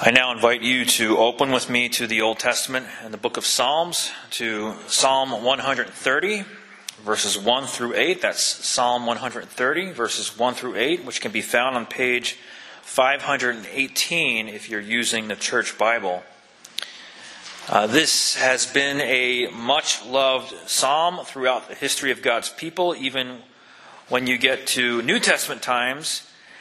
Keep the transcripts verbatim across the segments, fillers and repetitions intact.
I now invite you to open with me to the Old Testament and the book of Psalms, to Psalm one hundred thirty, verses one through eight. That's Psalm one hundred thirty, verses one through eight, which can be found on page five hundred eighteen if you're using the Church Bible. Uh, this has been a much-loved psalm throughout the history of God's people, even when you get to New Testament times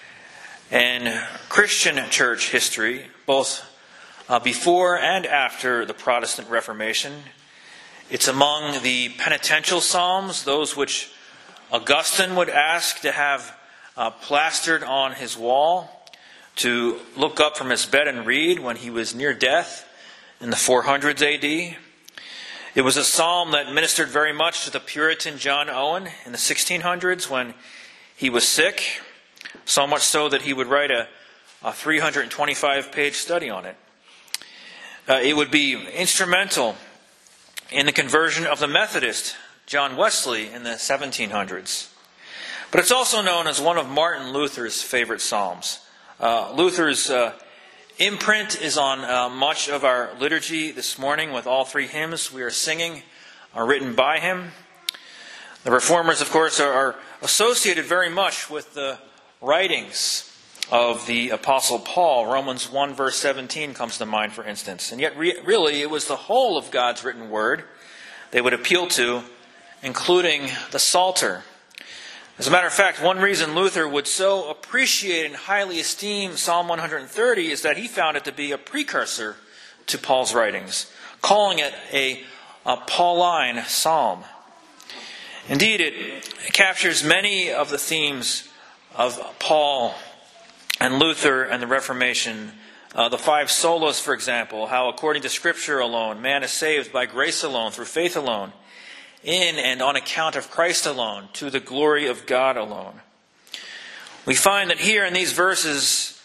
and Christian church history, both uh, before and after the Protestant Reformation. It's among the penitential psalms, those which Augustine would ask to have uh, plastered on his wall, to look up from his bed and read when he was near death in the four hundreds A D. It was a psalm that ministered very much to the Puritan John Owen in the sixteen hundreds when he was sick, so much so that he would write a, a three hundred twenty-five page study on it. Uh, it would be instrumental in the conversion of the Methodist John Wesley in the seventeen hundreds. But it's also known as one of Martin Luther's favorite psalms. Uh, Luther's uh, imprint is on uh, much of our liturgy this morning, with all three hymns we are singing are written by him. The Reformers, of course, are, are associated very much with the writings of the Apostle Paul. Romans one verse seventeen comes to mind, for instance. And yet re- really it was the whole of God's written word they would appeal to, including the Psalter. As a matter of fact, one reason Luther would so appreciate and highly esteem Psalm one hundred thirty is that he found it to be a precursor to Paul's writings, calling it a, a Pauline psalm. Indeed, it captures many of the themes of Paul and Luther and the Reformation. Uh, the five solas, for example, how according to Scripture alone, man is saved by grace alone, through faith alone, in and on account of Christ alone, to the glory of God alone. We find that here in these verses,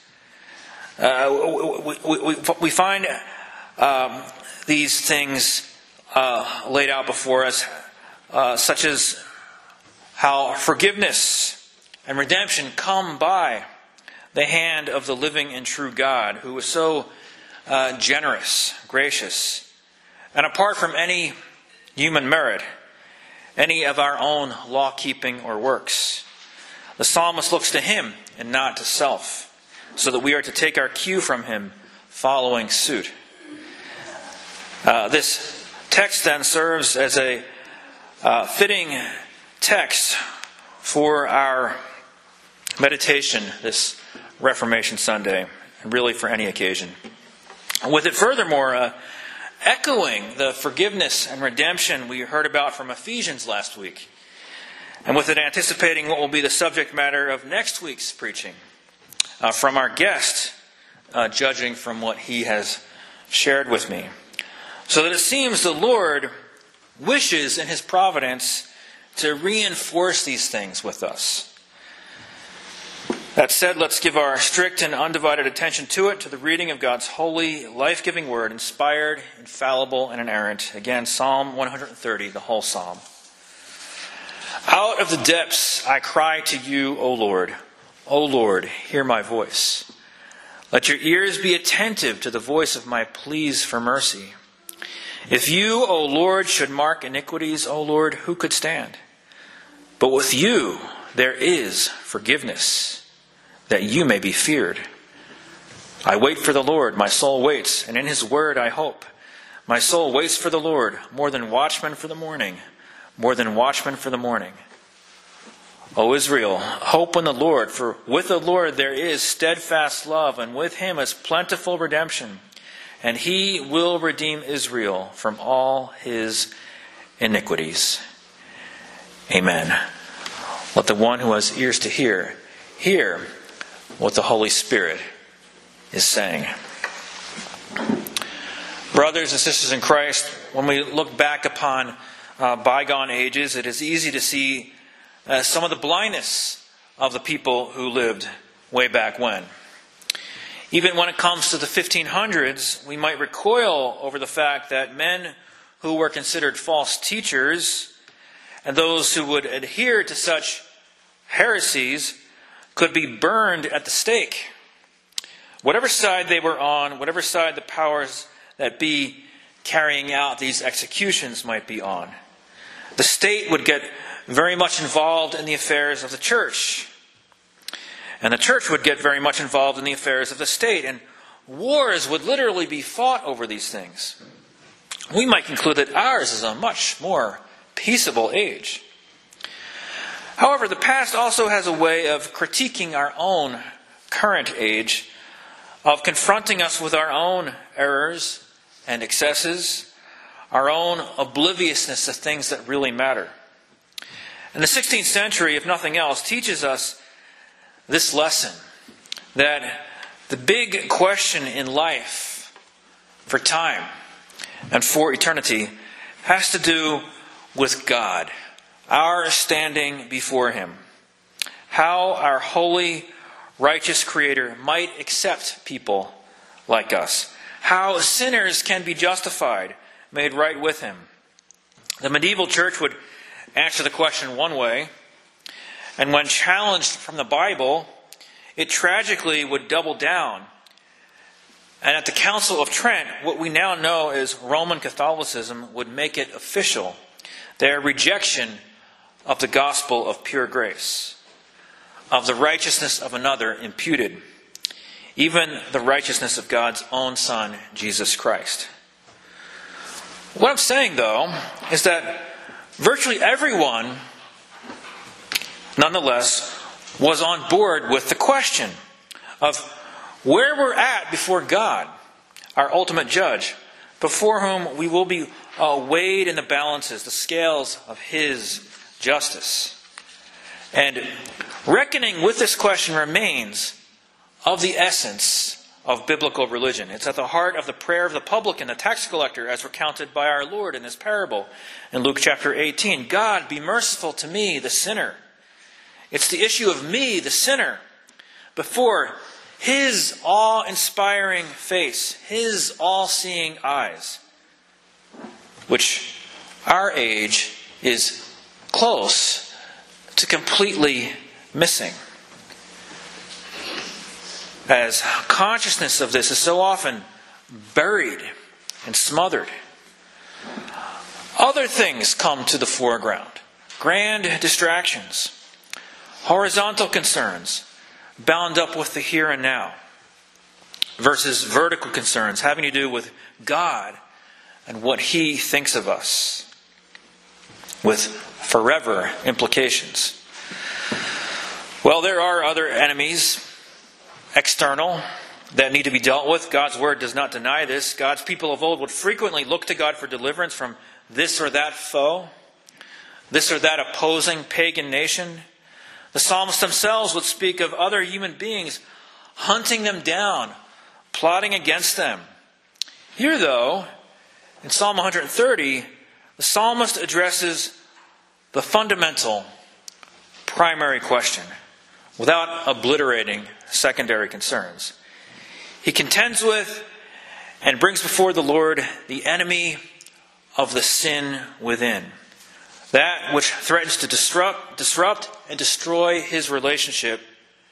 uh, we, we, we find um, these things uh, laid out before us, uh, such as how forgiveness and redemption come by the hand of the living and true God, who is so uh, generous, gracious, and apart from any human merit, any of our own law-keeping or works. The psalmist looks to him and not to self, so that we are to take our cue from him, following suit. Uh, this text then serves as a uh, fitting text for our meditation this Reformation Sunday, and really for any occasion. With it, furthermore, uh, echoing the forgiveness and redemption we heard about from Ephesians last week, and with it anticipating what will be the subject matter of next week's preaching uh, from our guest, uh, judging from what he has shared with me. So that it seems the Lord wishes in his providence to reinforce these things with us. That said, let's give our strict and undivided attention to it, to the reading of God's holy, life-giving word, inspired, infallible, and inerrant. Again, Psalm one hundred thirty, the whole psalm. Out of the depths I cry to you, O Lord. O Lord, hear my voice. Let your ears be attentive to the voice of my pleas for mercy. If you, O Lord, should mark iniquities, O Lord, who could stand? But with you there is forgiveness, that you may be feared. I wait for the Lord, my soul waits, and in his word I hope. My soul waits for the Lord, more than watchmen for the morning, more than watchmen for the morning. O Israel, hope in the Lord, for with the Lord there is steadfast love, and with him is plentiful redemption, and he will redeem Israel from all his iniquities. Amen. Let the one who has ears to hear, hear what the Holy Spirit is saying. Brothers and sisters in Christ, when we look back upon uh, bygone ages, it is easy to see uh, some of the blindness of the people who lived way back when. Even when it comes to the fifteen hundreds, we might recoil over the fact that men who were considered false teachers and those who would adhere to such heresies could be burned at the stake. whatever side they were on, whatever side the powers that be carrying out these executions might be on. The state would get very much involved in the affairs of the church. And the church would get very much involved in the affairs of the state. And wars would literally be fought over these things. We might conclude that ours is a much more peaceable age. However, the past also has a way of critiquing our own current age, of confronting us with our own errors and excesses, our own obliviousness to things that really matter. And the sixteenth century, if nothing else, teaches us this lesson, that the big question in life, for time and for eternity, has to do with God, our standing before Him, how our holy, righteous Creator might accept people like us, how sinners can be justified, made right with Him. The medieval church would answer the question one way, and when challenged from the Bible, it tragically would double down. And at the Council of Trent, what we now know as Roman Catholicism would make it official, their rejection of the gospel of pure grace, of the righteousness of another imputed, even the righteousness of God's own Son, Jesus Christ. What I'm saying, though, is that virtually everyone, nonetheless, was on board with the question of where we're at before God, our ultimate judge, before whom we will be uh, weighed in the balances, the scales of His justice. And reckoning with this question remains of the essence of biblical religion. It's at the heart of the prayer of the publican, the tax collector, as recounted by our Lord in this parable in Luke chapter eighteen. God, be merciful to me, the sinner. It's the issue of me, the sinner, before His awe-inspiring face, His all-seeing eyes, which our age is close to completely missing. As consciousness of this is so often buried and smothered, other things come to the foreground. Grand distractions, horizontal concerns bound up with the here and now, versus vertical concerns having to do with God and what He thinks of us, with forever implications. Well, there are other enemies, external, that need to be dealt with. God's Word does not deny this. God's people of old would frequently look to God for deliverance from this or that foe, this or that opposing pagan nation. The psalmists themselves would speak of other human beings hunting them down, plotting against them. Here, though, in Psalm one thirty, the psalmist addresses the fundamental, primary question without obliterating secondary concerns. He contends with and brings before the Lord the enemy of the sin within, that which threatens to disrupt, disrupt and destroy his relationship,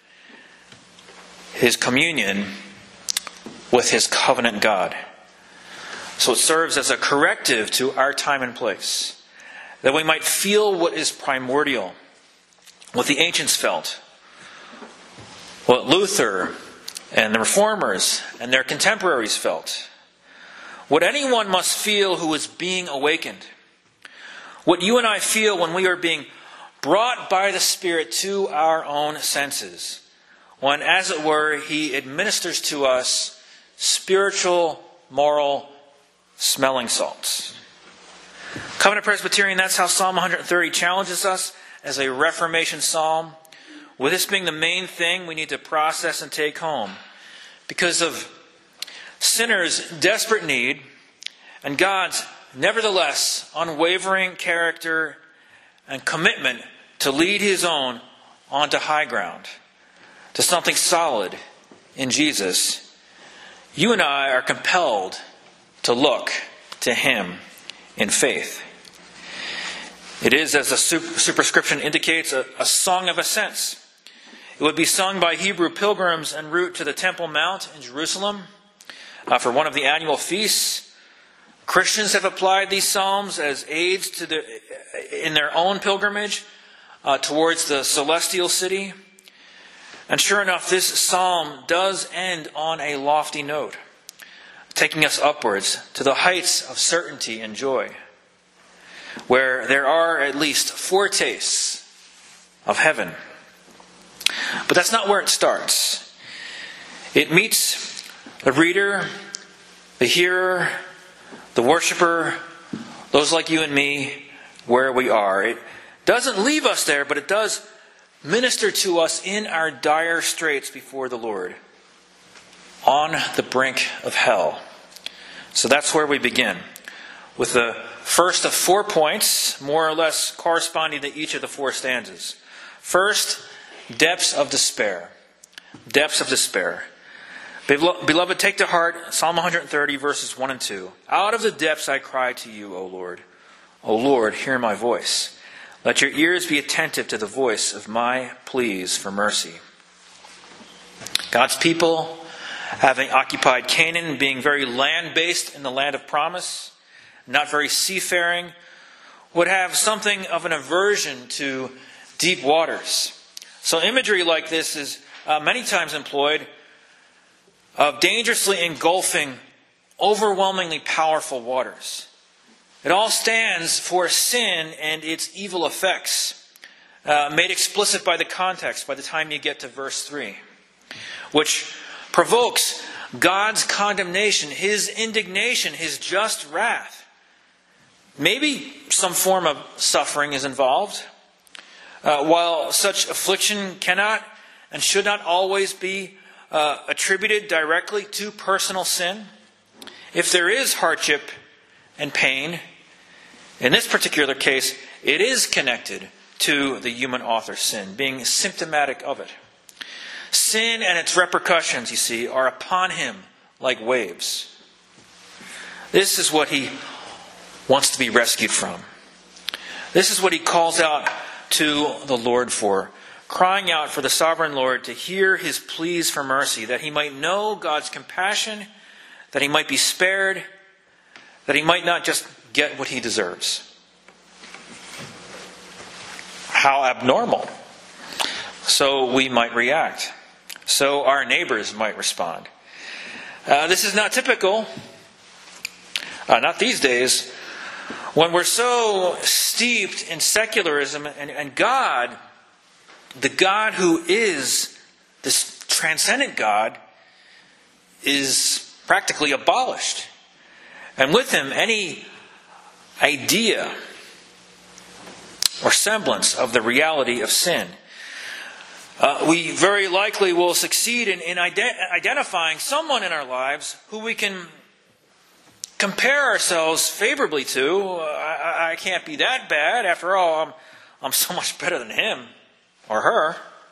his communion with his covenant God. So it serves as a corrective to our time and place, that we might feel what is primordial, what the ancients felt, what Luther and the Reformers and their contemporaries felt, what anyone must feel who is being awakened, what you and I feel when we are being brought by the Spirit to our own senses, when, as it were, He administers to us spiritual, moral, smelling salts. Covenant Presbyterian, that's how Psalm one thirty challenges us as a Reformation psalm, with this being the main thing we need to process and take home, because of sinners' desperate need and God's nevertheless unwavering character and commitment to lead His own onto high ground, to something solid in Jesus. You and I are compelled to look to Him in faith. It is, as the superscription indicates, a, a song of ascents. It would be sung by Hebrew pilgrims en route to the Temple Mount in Jerusalem uh, for one of the annual feasts. Christians have applied these psalms as aids to the, in their own pilgrimage uh, towards the celestial city. And sure enough, this psalm does end on a lofty note, taking us upwards to the heights of certainty and joy, where there are at least foretastes of heaven. But that's not where it starts. It meets the reader, the hearer, the worshiper, those like you and me, where we are. It doesn't leave us there, but it does minister to us in our dire straits before the Lord, on the brink of hell. So that's where we begin, with the first of four points, more or less corresponding to each of the four stanzas. First, depths of despair. Depths of despair. Beloved, take to heart Psalm one thirty, verses one and two. Out of the depths I cry to you, O Lord. O Lord, hear my voice. Let your ears be attentive to the voice of my pleas for mercy. God's people, having occupied Canaan, being very land-based in the land of promise, not very seafaring, would have something of an aversion to deep waters. So imagery like this is uh, many times employed of dangerously engulfing, overwhelmingly powerful waters. It all stands for sin and its evil effects, uh, made explicit by the context by the time you get to verse three, which provokes God's condemnation, His indignation, His just wrath. Maybe some form of suffering is involved. Uh, while such affliction cannot and should not always be uh, attributed directly to personal sin, if there is hardship and pain, in this particular case, it is connected to the human author's sin, being symptomatic of it. Sin and its repercussions, you see, are upon him like waves. This is what he wants to be rescued from. This is what he calls out to the Lord for, crying out for the sovereign Lord to hear his pleas for mercy, that he might know God's compassion, that he might be spared, that he might not just get what he deserves. How abnormal. So we might react. So our neighbors might respond. Uh, this is not typical, uh, not these days, when we're so steeped in secularism and, and God, the God who is this transcendent God, is practically abolished. And with him, any idea or semblance of the reality of sin. Uh, we very likely will succeed in, in ident- identifying someone in our lives who we can compare ourselves favorably to. Uh, I, I can't be that bad. After all, I'm, I'm so much better than him or her.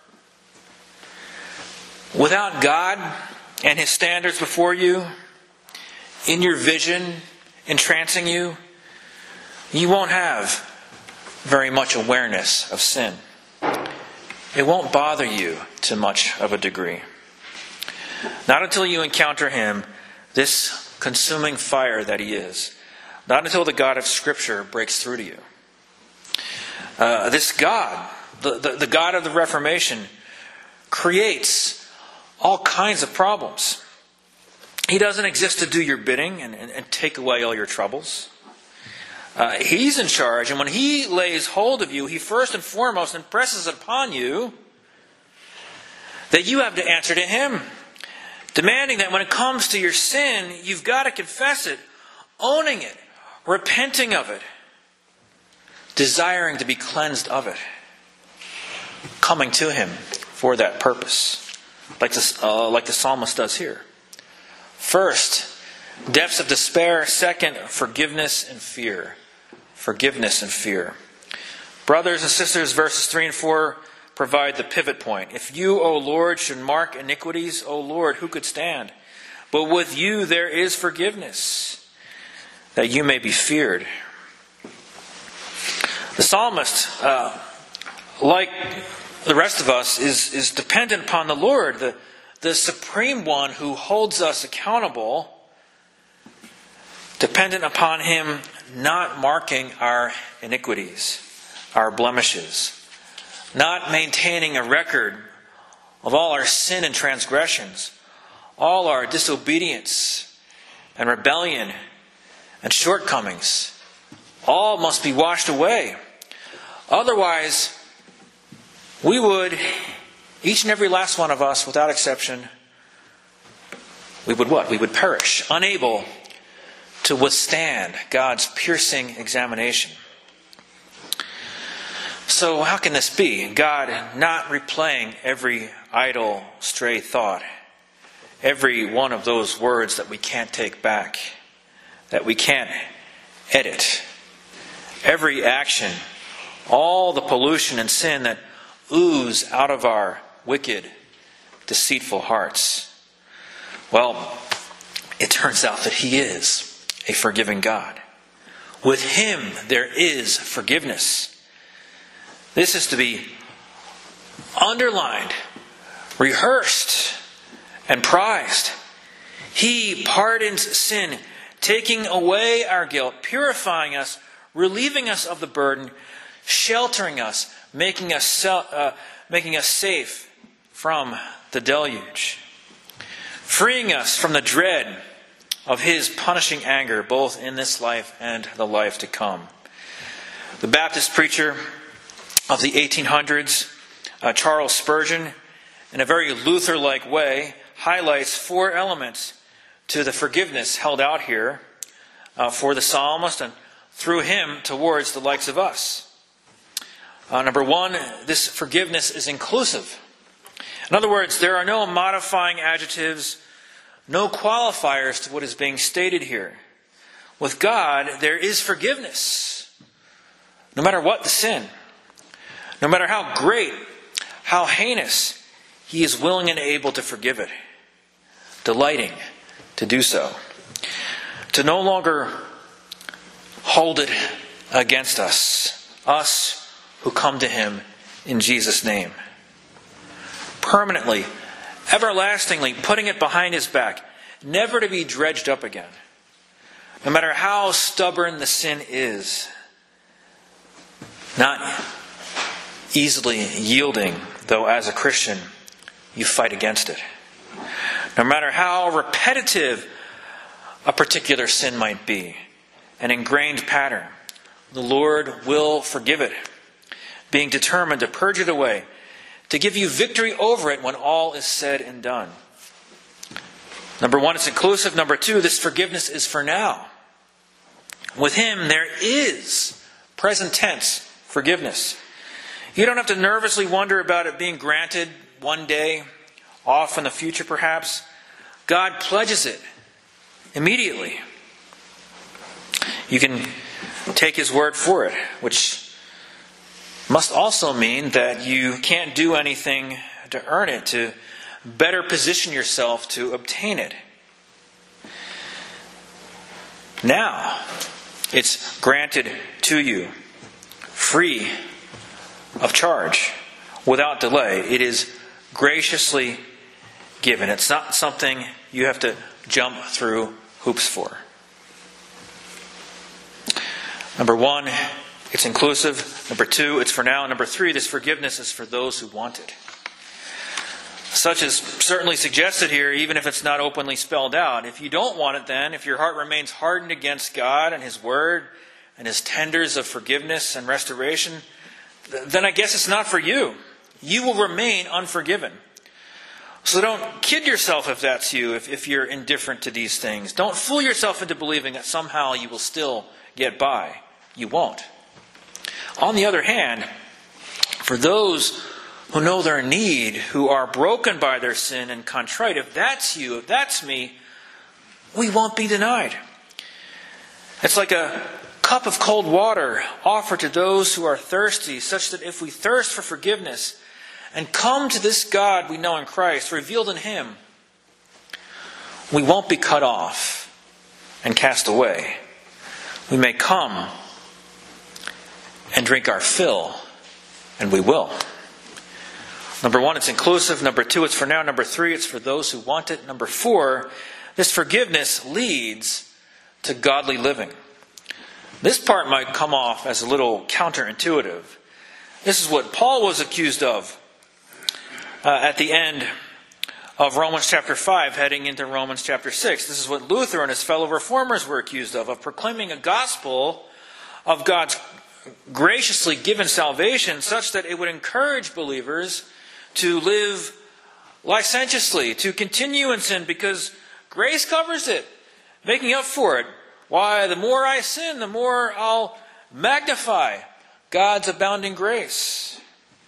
Without God and His standards before you, in your vision, entrancing you, you won't have very much awareness of sin. It won't bother you to much of a degree. Not until you encounter Him, this consuming fire that He is. Not until the God of Scripture breaks through to you. Uh, this God, the, the, the God of the Reformation, creates all kinds of problems. He doesn't exist to do your bidding and, and, and take away all your troubles. Uh, he's in charge, and when He lays hold of you, He first and foremost impresses upon you that you have to answer to Him, demanding that when it comes to your sin, you've got to confess it, owning it, repenting of it, desiring to be cleansed of it, coming to Him for that purpose, like the, uh, like the psalmist does here. First, depths of despair. Second, forgiveness and fear. Forgiveness and fear. Brothers and sisters, verses three and four provide the pivot point. If you, O Lord, should mark iniquities, O Lord, who could stand? But with you there is forgiveness, that you may be feared. The psalmist, uh, like the rest of us is, is dependent upon the Lord, the, the supreme one who holds us accountable, dependent upon him not marking our iniquities, our blemishes, not maintaining a record of all our sin and transgressions, all our disobedience and rebellion and shortcomings. All must be washed away. Otherwise, we would, each and every last one of us, without exception, we would what? We would perish, unable to withstand God's piercing examination. So how can this be? God not replaying every idle, stray thought, every one of those words that we can't take back, that we can't edit, every action, all the pollution and sin that ooze out of our wicked, deceitful hearts. Well, it turns out that He is a forgiving God. With Him there is forgiveness. This is to be underlined, rehearsed, and prized. He pardons sin, taking away our guilt, purifying us, relieving us of the burden, sheltering us, making us uh, making us safe from the deluge, freeing us from the dread of His punishing anger, both in this life and the life to come. The Baptist preacher of the eighteen hundreds, uh, Charles Spurgeon, in a very Luther-like way, highlights four elements to the forgiveness held out here uh, for the psalmist and through him towards the likes of us. Uh, number one, this forgiveness is inclusive. In other words, there are no modifying adjectives, no qualifiers to what is being stated here. With God, there is forgiveness, no matter what the sin. No matter how great, how heinous, He is willing and able to forgive it, delighting to do so, to no longer hold it against us, us who come to Him in Jesus' name. Permanently, everlastingly putting it behind His back, never to be dredged up again. No matter how stubborn the sin is, not easily yielding, though as a Christian you fight against it. No matter how repetitive a particular sin might be, an ingrained pattern, the Lord will forgive it, being determined to purge it away, to give you victory over it when all is said and done. Number one, it's inclusive. Number two, this forgiveness is for now. With Him, there is present tense forgiveness. You don't have to nervously wonder about it being granted one day, off in the future perhaps. God pledges it immediately. You can take His word for it, which must also mean that you can't do anything to earn it, to better position yourself to obtain it. Now, it's granted to you, free of charge, without delay. It is graciously given. It's not something you have to jump through hoops for. Number one, it's inclusive. Number two, it's for now. Number three, this forgiveness is for those who want it. Such is certainly suggested here, even if it's not openly spelled out. If you don't want it then, if your heart remains hardened against God and His Word and His tenders of forgiveness and restoration, then I guess it's not for you. You will remain unforgiven. So don't kid yourself if that's you, if, if you're indifferent to these things. Don't fool yourself into believing that somehow you will still get by. You won't. On the other hand, for those who know their need, who are broken by their sin and contrite, if that's you, if that's me, we won't be denied. It's like a cup of cold water offered to those who are thirsty, such that if we thirst for forgiveness and come to this God we know in Christ, revealed in Him, we won't be cut off and cast away. We may come and drink our fill, and we will. Number one, it's inclusive. Number two, it's for now. Number three, it's for those who want it. Number four, this forgiveness leads to godly living. This part might come off as a little counterintuitive. This is what Paul was accused of uh, at the end of Romans chapter five, heading into Romans chapter six. This is what Luther and his fellow reformers were accused of, of proclaiming a gospel of God's graciously given salvation such that it would encourage believers to live licentiously, to continue in sin because grace covers it, making up for it. Why, the more I sin, the more I'll magnify God's abounding grace.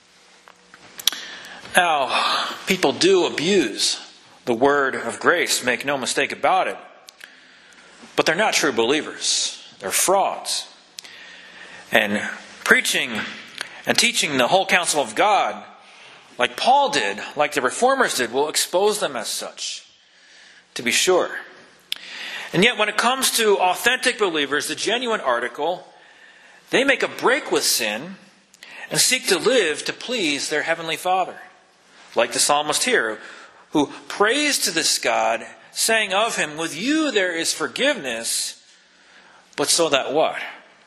Now, people do abuse the word of grace, make no mistake about it. But they're not true believers. They're frauds. And preaching and teaching the whole counsel of God, like Paul did, like the reformers did, will expose them as such, to be sure. And yet when it comes to authentic believers, the genuine article, they make a break with sin and seek to live to please their heavenly Father. Like the psalmist here, who prays to this God, saying of him, with you there is forgiveness, but so that what?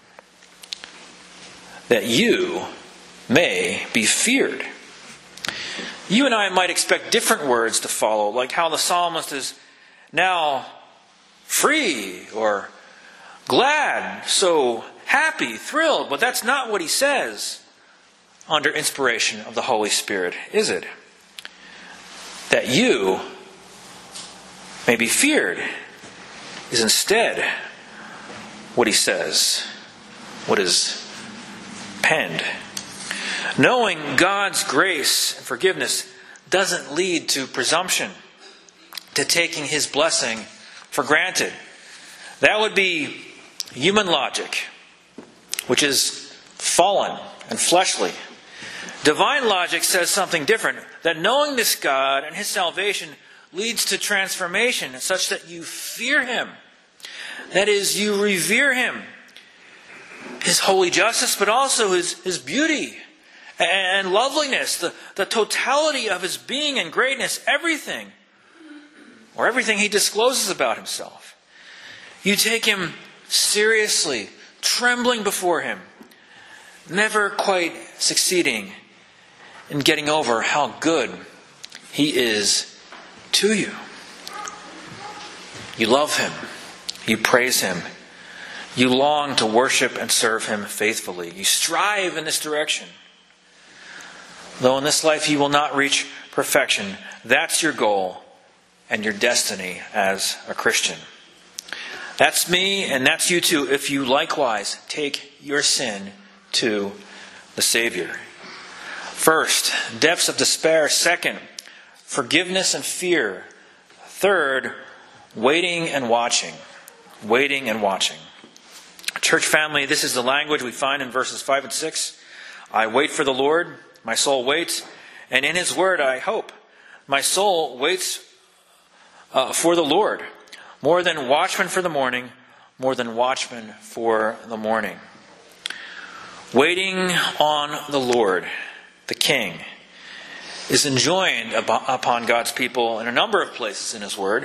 That you may be feared. You and I might expect different words to follow, like how the psalmist is now free or glad, so happy, thrilled. But that's not what he says under inspiration of the Holy Spirit, is it? That you may be feared is instead what he says, what is penned. Knowing God's grace and forgiveness doesn't lead to presumption, to taking his blessing for granted. That would be human logic, which is fallen and fleshly. Divine logic says something different, that knowing this God and his salvation leads to transformation such that you fear him. That is, you revere him, his holy justice, but also his, his beauty and loveliness, the, the totality of his being and greatness, everything, or everything he discloses about himself. You take him seriously, trembling before him, never quite succeeding in getting over how good he is to you. You love him. You praise him. You long to worship and serve him faithfully. You strive in this direction. Though in this life you will not reach perfection, that's your goal and your destiny as a Christian. That's me and that's you too, if you likewise take your sin to the Savior. First, depths of despair. Second, forgiveness and fear. Third, waiting and watching. Waiting and watching. Church family, this is the language we find in verses five and six. I wait for the Lord, my soul waits, and in his word I hope. My soul waits uh, for the Lord, more than watchmen for the morning, more than watchmen for the morning. Waiting on the Lord, the King, is enjoined upon God's people in a number of places in his word.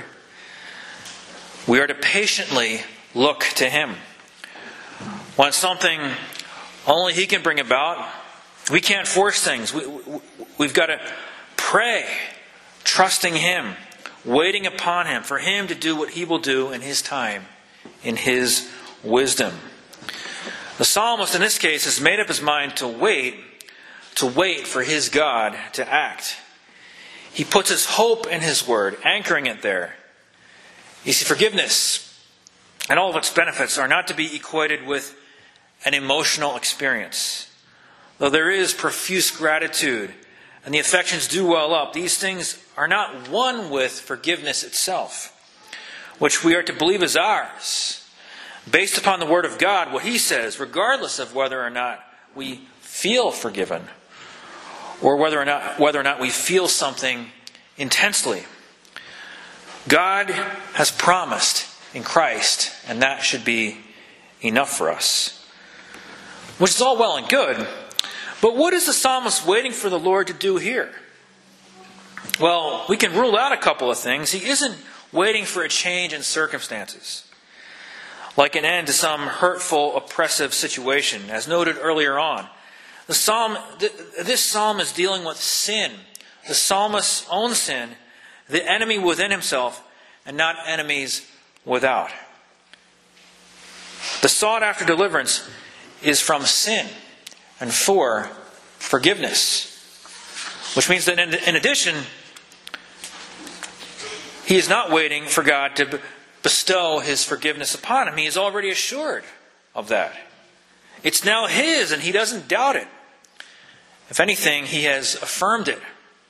We are to patiently look to him. When something only he can bring about, we can't force things. We, we, we've got to pray, trusting him, waiting upon him, for him to do what he will do in his time, in his wisdom. The psalmist in this case has made up his mind to wait, to wait for his God to act. He puts his hope in his word, anchoring it there. You see, forgiveness and all of its benefits are not to be equated with an emotional experience. Though there is profuse gratitude and the affections do well up, these things are not one with forgiveness itself, which we are to believe is ours, based upon the Word of God, what he says, regardless of whether or not we feel forgiven, or whether or not whether or not we feel something intensely. God has promised in Christ, and that should be enough for us. Which is all well and good, but what is the psalmist waiting for the Lord to do here? Well, we can rule out a couple of things. He isn't waiting for a change in circumstances, like an end to some hurtful, oppressive situation, as noted earlier on. The psalm, this psalm is dealing with sin, the psalmist's own sin, the enemy within himself, and not enemies without. The sought-after deliverance is from sin and for forgiveness, which means that in addition, he is not waiting for God to bestow his forgiveness upon him. He is already assured of that. It's now his, and he doesn't doubt it. If anything, he has affirmed it.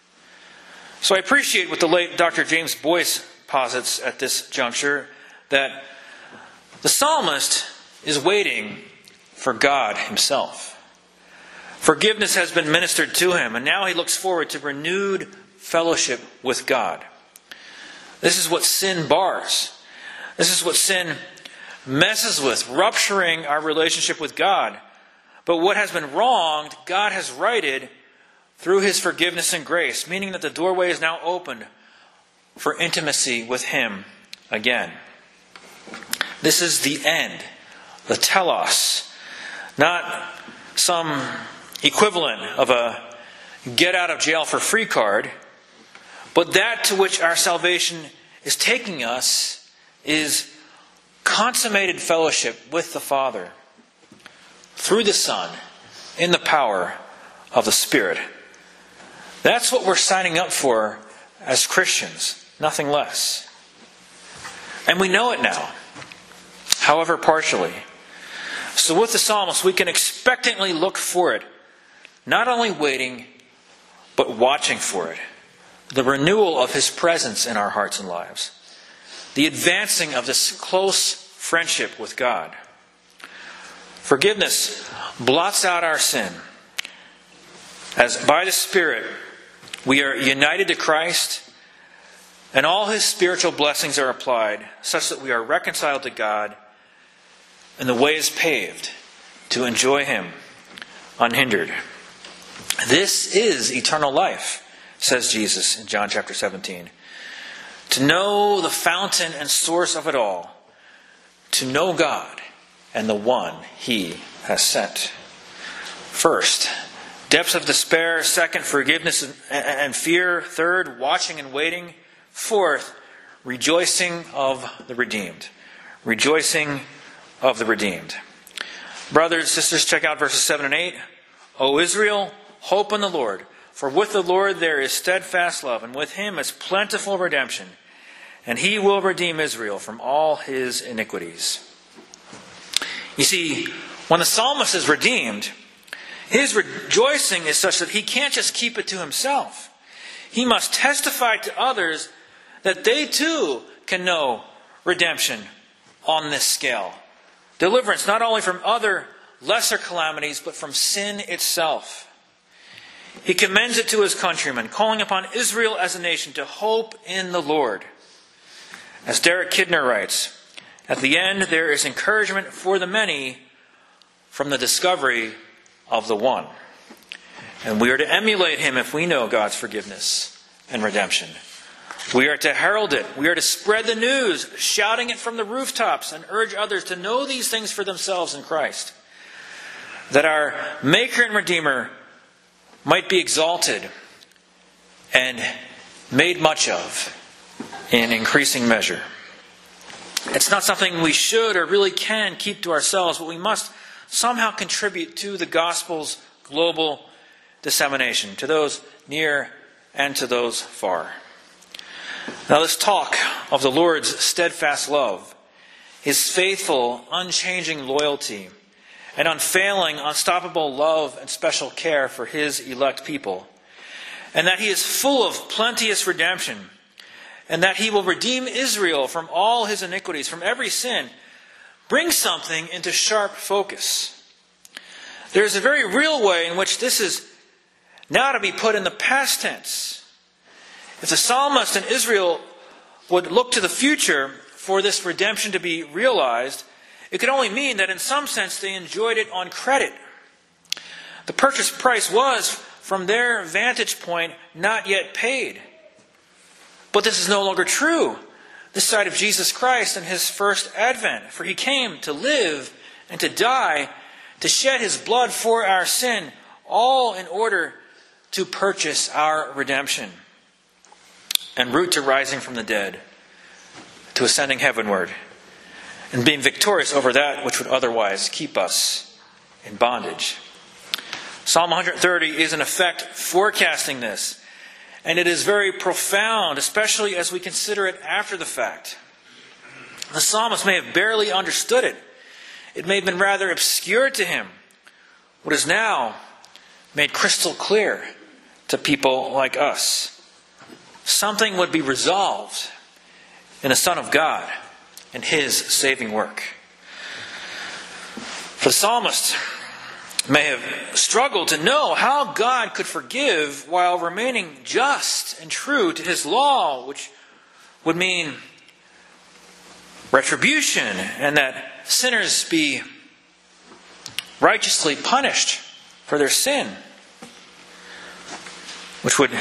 So I appreciate what the late Doctor James Boyce posits at this juncture, that the psalmist is waiting for God himself. Forgiveness has been ministered to him, and now he looks forward to renewed fellowship with God. This is what sin bars. This is what sin messes with, rupturing our relationship with God. But what has been wronged, God has righted through his forgiveness and grace, meaning that the doorway is now opened for intimacy with him again. This is the end, the telos, not some equivalent of a get out of jail for free card, but that to which our salvation is taking us is consummated fellowship with the Father through the Son in the power of the Spirit. That's what we're signing up for as Christians, nothing less. And we know it now, however partially. So with the psalmist, we can expectantly look for it, not only waiting, but watching for it. The renewal of his presence in our hearts and lives. The advancing of this close friendship with God. Forgiveness blots out our sin. As by the Spirit, we are united to Christ, and all his spiritual blessings are applied, such that we are reconciled to God, and the way is paved to enjoy him unhindered. This is eternal life, says Jesus in John chapter seventeen. To know the fountain and source of it all. To know God and the one he has sent. First, depths of despair. Second, forgiveness and fear. Third, watching and waiting. Fourth, rejoicing of the redeemed. Rejoicing of the redeemed. Brothers and sisters, check out verses seven and eight. O Israel, hope in the Lord. For with the Lord there is steadfast love, and with him is plentiful redemption. And he will redeem Israel from all his iniquities. You see, when the psalmist is redeemed, his rejoicing is such that he can't just keep it to himself. He must testify to others that they too can know redemption on this scale. Deliverance not only from other lesser calamities, but from sin itself. He commends it to his countrymen, calling upon Israel as a nation to hope in the Lord. As Derek Kidner writes, at the end there is encouragement for the many from the discovery of the one. And we are to emulate him if we know God's forgiveness and redemption. We are to herald it. We are to spread the news, shouting it from the rooftops, and urge others to know these things for themselves in Christ. That our Maker and Redeemer might be exalted and made much of in increasing measure. It's not something we should or really can keep to ourselves, but we must somehow contribute to the gospel's global dissemination, to those near and to those far. Now let's talk of the Lord's steadfast love, his faithful, unchanging loyalty, and unfailing, unstoppable love and special care for his elect people, and that he is full of plenteous redemption, and that he will redeem Israel from all his iniquities, from every sin, brings something into sharp focus. There's a very real way in which this is now to be put in the past tense. If the psalmist and Israel would look to the future for this redemption to be realized, it could only mean that in some sense they enjoyed it on credit. The purchase price was, from their vantage point, not yet paid. But this is no longer true this side of Jesus Christ and his first advent. For he came to live and to die, to shed his blood for our sin, all in order to purchase our redemption. En route to rising from the dead, to ascending heavenward, and being victorious over that which would otherwise keep us in bondage. Psalm one thirty is in effect forecasting this, and it is very profound, especially as we consider it after the fact. The psalmist may have barely understood it. It may have been rather obscure to him. What is now made crystal clear to people like us. Something would be resolved in the Son of God and his saving work. The psalmist may have struggled to know how God could forgive while remaining just and true to his law, which would mean retribution and that sinners be righteously punished for their sin, which would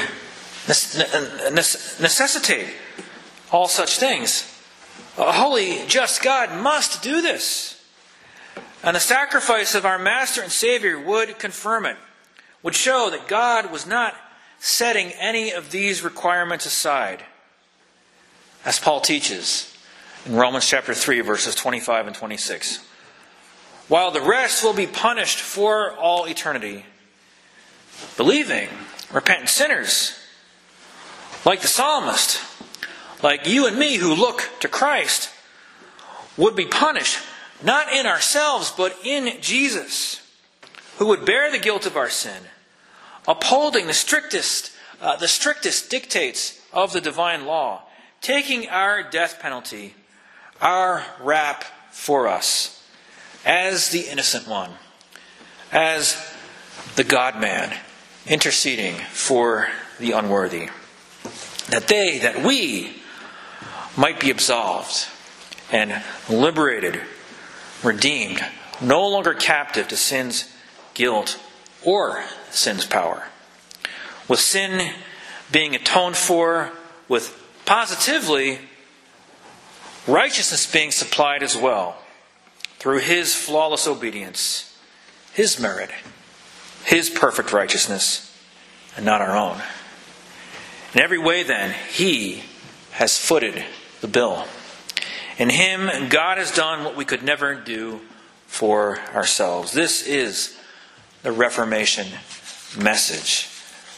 necessitate all such things. A holy, just God must do this. And the sacrifice of our Master and Savior would confirm it, would show that God was not setting any of these requirements aside, as Paul teaches in Romans chapter three, verses twenty-five and twenty-six. While the rest will be punished for all eternity, believing, repentant sinners, like the psalmist, like you and me who look to Christ, would be punished, not in ourselves, but in Jesus, who would bear the guilt of our sin, upholding the strictest, uh, the strictest dictates of the divine law, taking our death penalty, our rap for us, as the innocent one, as the God-man, interceding for the unworthy, that they, that we, might be absolved and liberated, redeemed, no longer captive to sin's guilt or sin's power. With sin being atoned for, with positively righteousness being supplied as well, through his flawless obedience, his merit, his perfect righteousness, and not our own. In every way, then, he has footed the bill. In him, God has done what we could never do for ourselves. This is the Reformation message.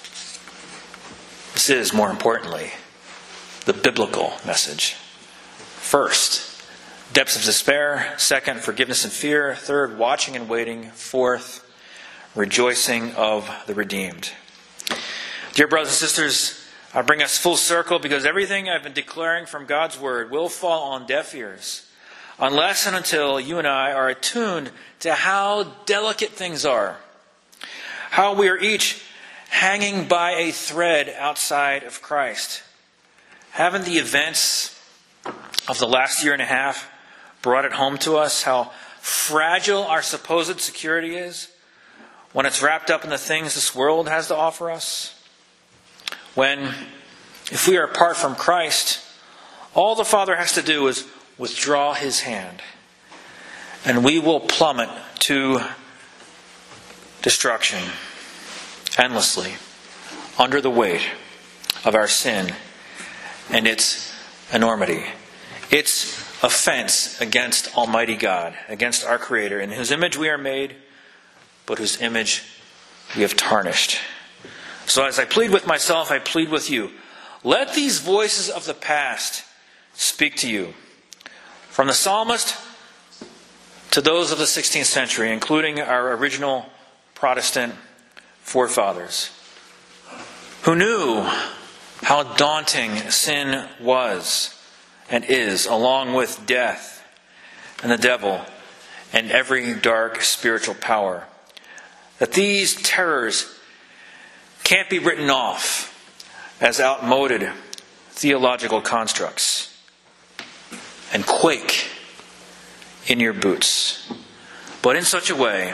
This is, more importantly, the biblical message. First, depths of despair. Second, forgiveness and fear. Third, watching and waiting. Fourth, rejoicing of the redeemed. Dear brothers and sisters, I bring us full circle because everything I've been declaring from God's Word will fall on deaf ears unless and until you and I are attuned to how delicate things are, how we are each hanging by a thread outside of Christ. Haven't the events of the last year and a half brought it home to us how fragile our supposed security is when it's wrapped up in the things this world has to offer us? When, if we are apart from Christ, all the Father has to do is withdraw his hand, and we will plummet to destruction endlessly under the weight of our sin and its enormity, its offense against Almighty God, against our Creator, in whose image we are made, but whose image we have tarnished. So as I plead with myself, I plead with you. Let these voices of the past speak to you. From the psalmist to those of the sixteenth century, including our original Protestant forefathers, who knew how daunting sin was and is, along with death and the devil and every dark spiritual power. That these terrors can't be written off as outmoded theological constructs and quake in your boots, but in such a way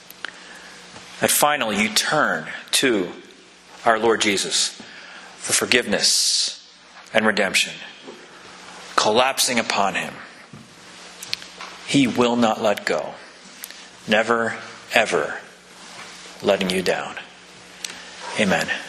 that finally you turn to our Lord Jesus for forgiveness, and redemption collapsing upon him, he will not let go. Never, ever letting you down. Amen.